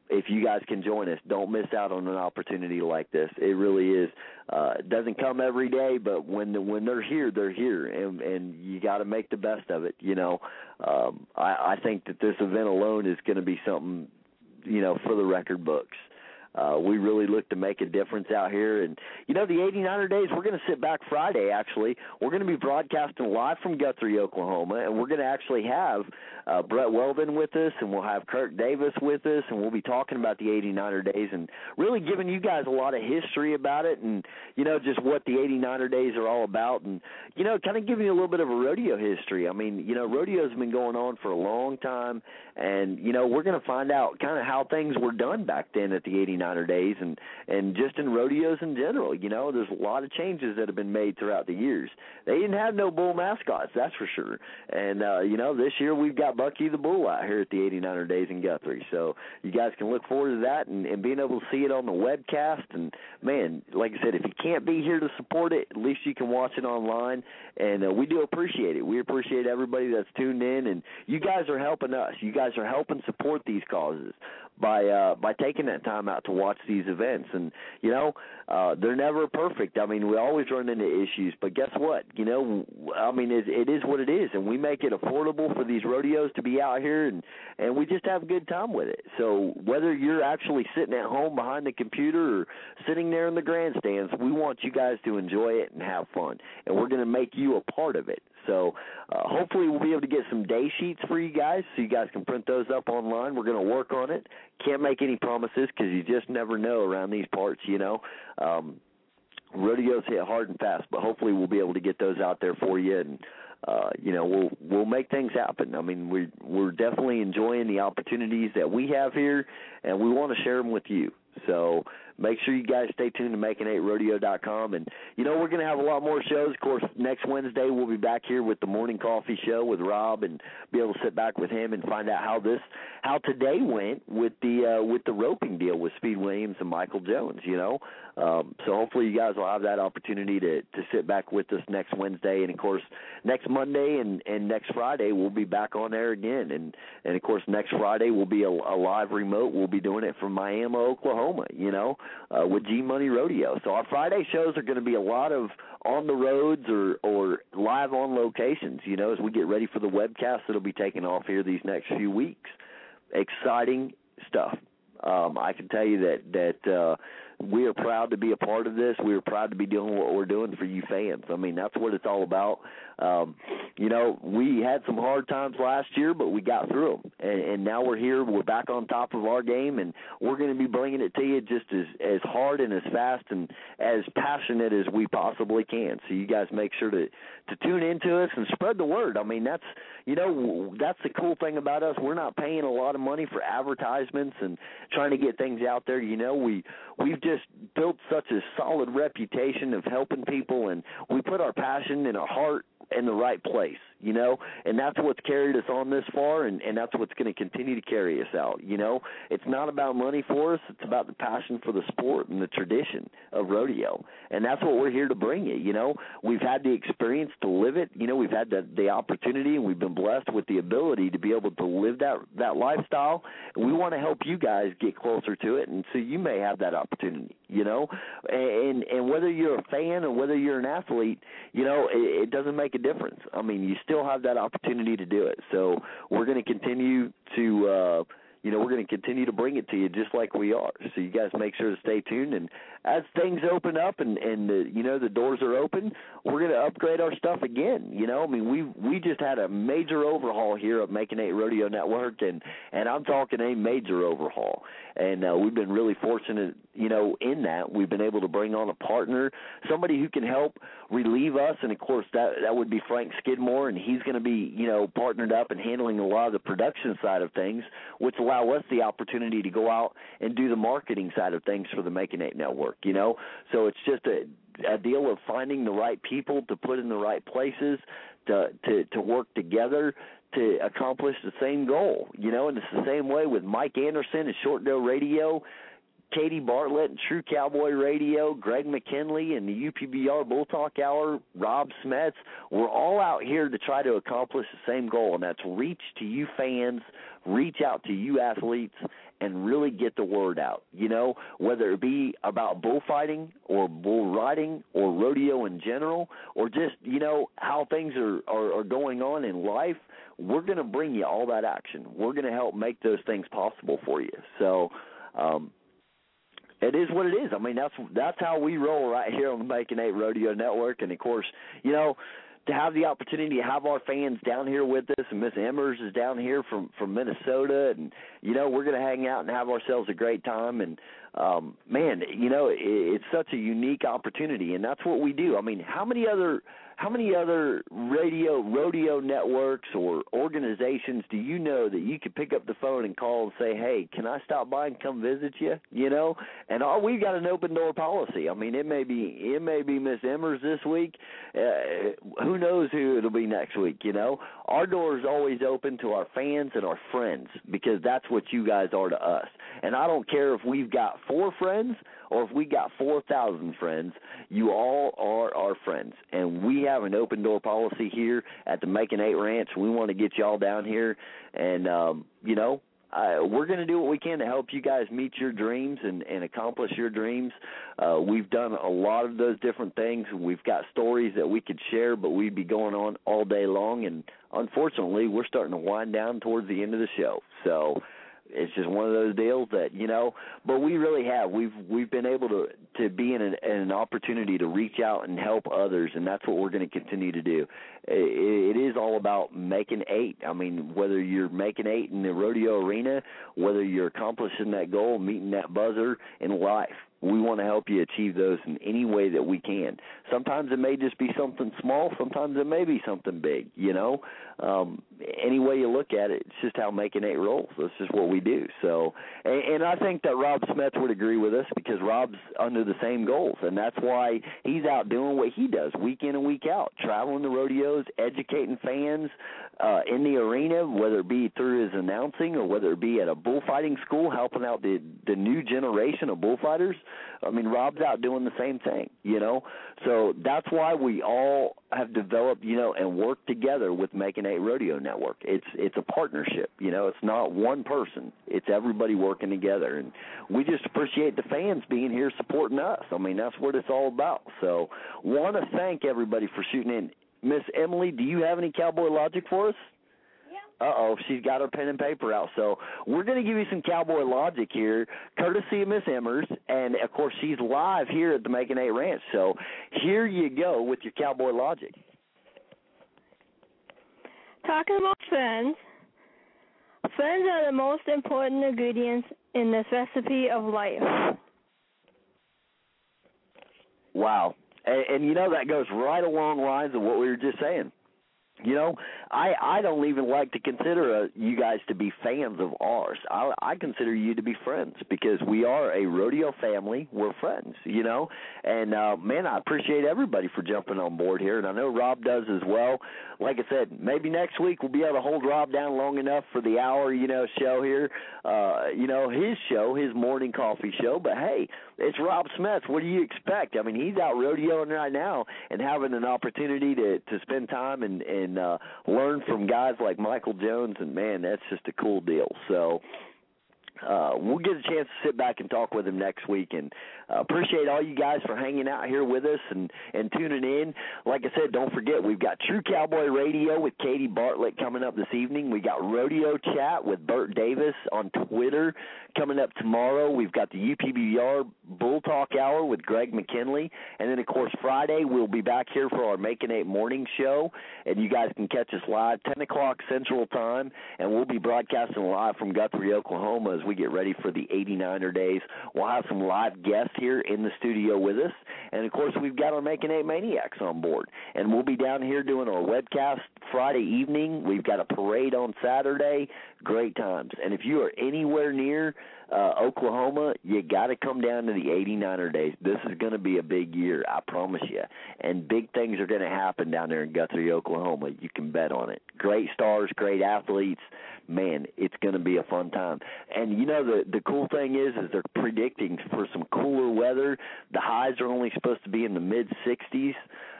if you guys can join us, don't miss out on an opportunity like this. It really is. Uh, it doesn't come every day, but when the, when they're here, they're here, and and you got to make the best of it. You know, um, I, I think that this event alone is going to be something, you know, for the record books. Uh, we really look to make a difference out here. And, you know, the eighty-niner days, we're going to sit back Friday, actually. We're going to be broadcasting live from Guthrie, Oklahoma, and we're going to actually have uh, Brett Weldon with us, and we'll have Kirk Davis with us, and we'll be talking about the eighty-niner days and really giving you guys a lot of history about it and, you know, just what the eighty-niner days are all about and, you know, kind of giving you a little bit of a rodeo history. I mean, you know, rodeo's been going on for a long time, and, you know, we're going to find out kind of how things were done back then at the eighty-niner days and, and just in rodeos in general. You know, there's a lot of changes that have been made throughout the years. They didn't have no bull mascots, that's for sure. And, uh, you know, this year we've got Bucky the Bull out here at the eighty-niner days in Guthrie. So you guys can look forward to that and, and being able to see it on the webcast. And, man, like I said, if you can't be here to support it, at least you can watch it online. And uh, we do appreciate it. We appreciate everybody that's tuned in. And you guys are helping us. You guys are helping support these causes by uh, by taking that time out to watch these events. And, you know, uh, they're never perfect. I mean, we always run into issues. But guess what? You know, I mean, it, it is what it is. And we make it affordable for these rodeos to be out here, and, and we just have a good time with it. So whether you're actually sitting at home behind the computer or sitting there in the grandstands, we want you guys to enjoy it and have fun. And we're going to make you a part of it. So uh, hopefully we'll be able to get some day sheets for you guys so you guys can print those up online. We're going to work on it. Can't make any promises because you just never know around these parts, you know. Um, rodeos hit hard and fast, but hopefully we'll be able to get those out there for you, and uh, you know, we'll we'll make things happen. I mean, we we're definitely enjoying the opportunities that we have here, and we want to share them with you. So make sure you guys stay tuned to making eight rodeo dot com. And, you know, we're going to have a lot more shows. Of course, next Wednesday we'll be back here with the Morning Coffee Show with Rob and be able to sit back with him and find out how this, how today went with the uh, with the roping deal with Speed Williams and Michael Jones, you know. Um, so hopefully you guys will have that opportunity to, to sit back with us next Wednesday. And, of course, next Monday and, and next Friday we'll be back on there again. And, and of course, next Friday will be a, a live remote. We'll be doing it from Miami, Oklahoma, you know, uh, with G-Money Rodeo. So our Friday shows are going to be a lot of on the roads or, or live on locations, you know, as we get ready for the webcast that'll be taking off here these next few weeks. Exciting stuff. Um, I can tell you that, that uh, we are proud to be a part of this. We are proud to be doing what we're doing for you fans. I mean, that's what it's all about. Um, you know, we had some hard times last year, but we got through them. And, and now we're here. We're back on top of our game, and we're going to be bringing it to you just as, as hard and as fast and as passionate as we possibly can. So you guys make sure to, to tune into us and spread the word. I mean, that's, you know, that's the cool thing about us. We're not paying a lot of money for advertisements and trying to get things out there. You know, we, we've just built such a solid reputation of helping people, and we put our passion and our heart in the right place, you know, and that's what's carried us on this far, and, and that's what's going to continue to carry us out, you know. It's not about money for us. It's about the passion for the sport and the tradition of rodeo, and that's what we're here to bring you, you know. We've had the experience to live it, you know. We've had the, the opportunity, and we've been blessed with the ability to be able to live that, that lifestyle, and we want to help you guys get closer to it, and so you may have that opportunity, you know, and, and whether you're a fan or whether you're an athlete, you know, it, it doesn't make a difference. I mean, you still have that opportunity to do it. So we're going to continue to, uh, you know, we're going to continue to bring it to you just like we are. So you guys make sure to stay tuned. And as things open up and, and the, you know, the doors are open, we're going to upgrade our stuff again. You know, I mean, we we just had a major overhaul here at Making Eight Rodeo Network, and, and I'm talking a major overhaul. And uh, we've been really fortunate, you know, in that. We've been able to bring on a partner, somebody who can help relieve us. And, of course, that that would be Frank Skidmore, and he's going to be, you know, partnered up and handling a lot of the production side of things, which allow us the opportunity to go out and do the marketing side of things for the Making Eight Network, you know. So it's just a, a deal of finding the right people to put in the right places to, to, to work together to accomplish the same goal, you know. And it's the same way with Mike Anderson at Short Doe Radio, Katie Bartlett and True Cowboy Radio, Greg McKinley and the U P B R Bull Talk Hour, Rob Smets. We're all out here to try to accomplish the same goal, and that's reach to you fans reach out to you athletes and really get the word out, you know, whether it be about bullfighting or bull riding or rodeo in general, or just, you know, how things are, are, are going on in life. We're going to bring you all that action. We're going to help make those things possible for you. So um, it is what it is. I mean, that's that's how we roll right here on the Making Eight Rodeo Network. And, of course, you know, to have the opportunity to have our fans down here with us, and Miss Emmers is down here from, from Minnesota, and, you know, we're going to hang out and have ourselves a great time. And, um, man, you know, it, it's such a unique opportunity, and that's what we do. I mean, how many other how many other radio rodeo networks or organizations do you know that you could pick up the phone and call and say, hey, can I stop by and come visit you, you know? And all, we've got an open-door policy. I mean, it may be it may be Miss Emmers this week. Uh, who knows who it'll be next week, you know? Our door is always open to our fans and our friends, because that's what you guys are to us. And I don't care if we've got four friends or if we got four thousand friends, you all are our friends. And we have an open-door policy here at the Making Eight Ranch. We want to get y'all down here, and, um, you know, Uh, we're going to do what we can to help you guys meet your dreams and, and accomplish your dreams. Uh, we've done a lot of those different things. We've got stories that we could share, but we'd be going on all day long. And unfortunately, we're starting to wind down towards the end of the show. So it's just one of those deals that, you know, but we really have. We've we've been able to, to be in an, an opportunity to reach out and help others, and that's what we're going to continue to do. It, it is all about making eight. I mean, whether you're making eight in the rodeo arena, whether you're accomplishing that goal, meeting that buzzer in life, we want to help you achieve those in any way that we can. Sometimes it may just be something small. Sometimes it may be something big, you know. Um, any way you look at it, it's just how Making Eight rolls. That's just what we do. So, and, and I think that Rob Smith would agree with us, because Rob's under the same goals, and that's why he's out doing what he does week in and week out, traveling the rodeos, educating fans uh, in the arena, whether it be through his announcing or whether it be at a bullfighting school, helping out the, the new generation of bullfighters. I mean, Rob's out doing the same thing, you know. So that's why we all have developed, you know, and worked together with Making Eight Rodeo Network. It's it's a partnership, you know. It's not one person. It's everybody working together. And we just appreciate the fans being here supporting us. I mean, that's what it's all about. So want to thank everybody for shooting in. Miss Emily, do you have any Cowboy Logic for us? Uh-oh, she's got her pen and paper out. So we're going to give you some Cowboy Logic here, courtesy of Miss Emmers, and, of course, she's live here at the Making Eight Ranch. So here you go with your Cowboy Logic. Talking about friends, friends are the most important ingredients in this recipe of life. Wow. And, and, you know, that goes right along lines of what we were just saying. You know, I, I don't even like to consider uh, you guys to be fans of ours. I, I consider you to be friends, because we are a rodeo family. We're friends, you know. And, uh, man, I appreciate everybody for jumping on board here, and I know Rob does as well. Like I said, maybe next week we'll be able to hold Rob down long enough for the hour, you know, show here, uh, you know, his show, his morning coffee show. But, hey, it's Rob Smith. What do you expect? I mean, he's out rodeoing right now and having an opportunity to, to spend time and, and and uh, learn from guys like Michael Jones, and, man, that's just a cool deal. So uh, we'll get a chance to sit back and talk with him next week, and uh, appreciate all you guys for hanging out here with us and, and tuning in. Like I said, don't forget, we've got True Cowboy Radio with Katie Bartlett coming up this evening. We got Rodeo Chat with Bert Davis on Twitter coming up tomorrow. We've got the U P B R Bull Talk Hour with Greg McKinley. And then, of course, Friday we'll be back here for our Making Eight morning show, and you guys can catch us live ten o'clock Central Time, and we'll be broadcasting live from Guthrie, Oklahoma, as we get ready for the eighty-niner days. We'll have some live guests here in the studio with us, and, of course, we've got our Making Eight Maniacs on board, and we'll be down here doing our webcast Friday evening. We've got a parade on Saturday. Great times. And if you are anywhere near uh, Oklahoma, you got to come down to the eighty-niner days. This is going to be a big year, I promise you. And big things are going to happen down there in Guthrie, Oklahoma. You can bet on it. Great stars, great athletes. Man, it's going to be a fun time. And, you know, the, the cool thing is, is they're predicting for some cooler weather. The highs are only supposed to be in the mid sixties.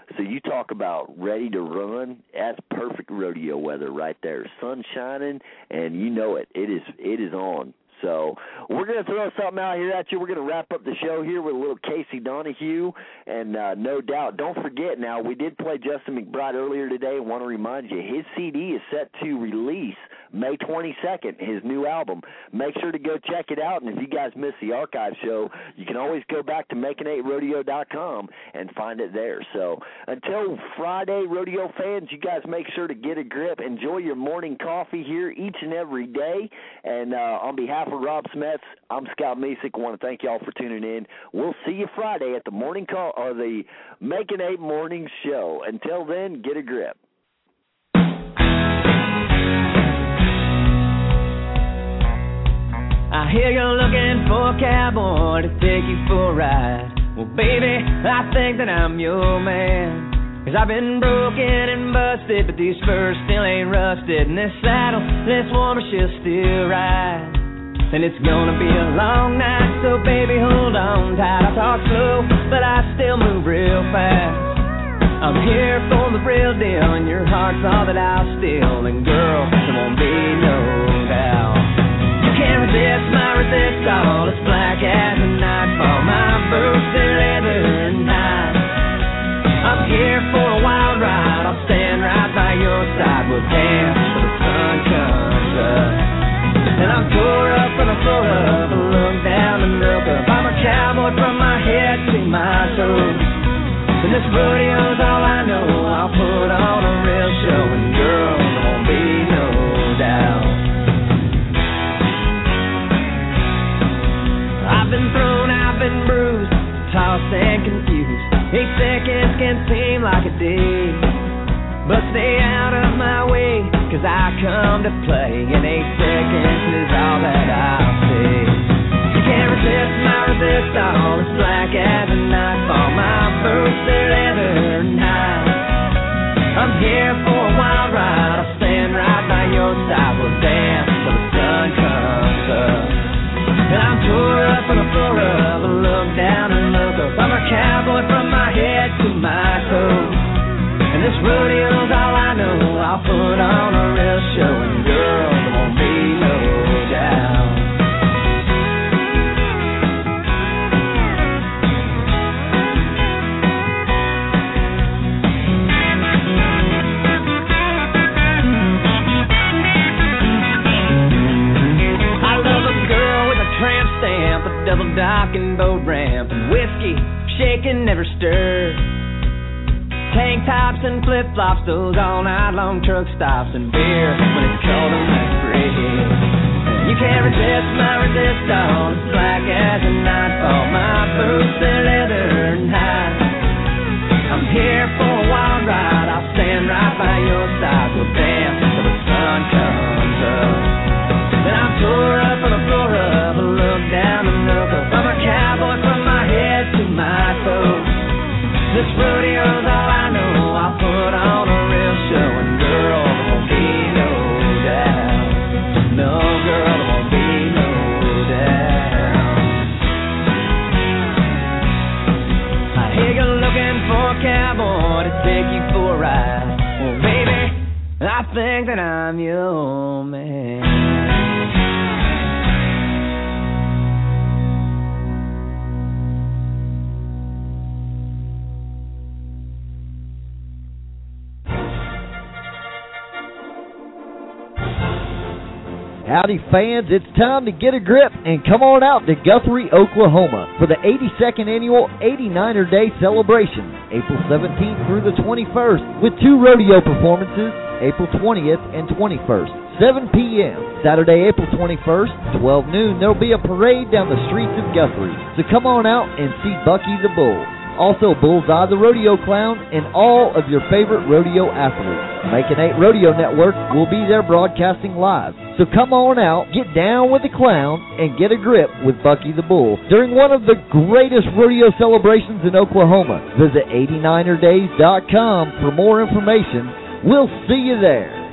So you talk about ready to run. That's perfect rodeo weather right there. Sun shining, and you know it. It is it is on. So we're going to throw something out here at you. We're going to wrap up the show here with a little Casey Donahue, and uh, no doubt, don't forget now, we did play Justin McBride earlier today. I want to remind you, his C D is set to release May twenty-second, his new album. Make sure to go check it out, and if you guys missed the archive show, you can always go back to making eight rodeo dot com and find it there. So until Friday, rodeo fans, you guys make sure to get a grip. Enjoy your morning coffee here each and every day, and uh, on behalf of Rob Smets, I'm Scout Mesick. I want to thank y'all for tuning in. We'll see you Friday at the morning call or the Making Eight Morning Show. Until then, get a grip. I hear you're looking for a cowboy to take you for a ride. Well, baby, I think that I'm your man. 'Cause I've been broken and busted, but these spurs still ain't rusted. And this saddle, this warmer, she'll still ride. And it's gonna be a long night, so baby, hold on tight. I talk slow, but I still move real fast. I'm here for the real deal, and your heart's all that I'll steal. And girl, there won't be no doubt. You can't resist my resistance. It's black as a nightfall. My boots, they're leather and nice. I'm here for a wild ride. I'll stand right by your side. We'll dance till the sun comes up. And I'm tore up from the floor up, look down and look up. I'm a cowboy from my head to my toes. And this rodeo's all I know. I'll put on a real show, and girl, there won't be no doubt. I've been thrown, I've been bruised, tossed and confused. Eight seconds can seem like a day, but stay out of my way, 'cause I come to play, and eight seconds is all that I'll say. You can't resist my resistance. It's black as a nightfall. My boots, they're leather and high. I'm here for a wild ride. I'll stand right by your side. We'll dance till the sun comes up. And I'm tore up from the floor up, look down and look up. I'm a cowboy from my head to my toes. And this rodeo's all I know. I'll put on a real show, and girl, there won't be no doubt. I love a girl with a tramp stamp, a double dock and boat ramp, and whiskey shaken, never stirred. Tank tops and flip-flops, those all-night-long truck stops, and beer when it's cold on that bridge. You can't resist my resistance. It's black as a nightfall. My boots, they're leather and high. I'm here for a wild ride. I'll stand right by your side. We'll dance till the sun comes up. And I'm tore up from the floor up, look down and look up. I'm a cowboy from my head to my toes. This rodeo's all I know. I'll put on a real show, and girl, there won't be no doubt. No, girl, there won't be no doubt. I hear you're looking for a cowboy to take you for a ride. Well, baby, I think that I'm your man. Howdy fans, it's time to get a grip and come on out to Guthrie, Oklahoma for the eighty-second Annual eighty-niner Day Celebration, April seventeenth through the twenty-first, with two rodeo performances, April twentieth and twenty-first, seven p.m. Saturday, April twenty-first, twelve noon, there'll be a parade down the streets of Guthrie, so come on out and see Bucky the Bull. Also, Bullseye the Rodeo Clown, and all of your favorite rodeo athletes. Making Eight Rodeo Network will be there broadcasting live. So come on out, get down with the clown, and get a grip with Bucky the Bull during one of the greatest rodeo celebrations in Oklahoma. Visit eighty niner days dot com for more information. We'll see you there.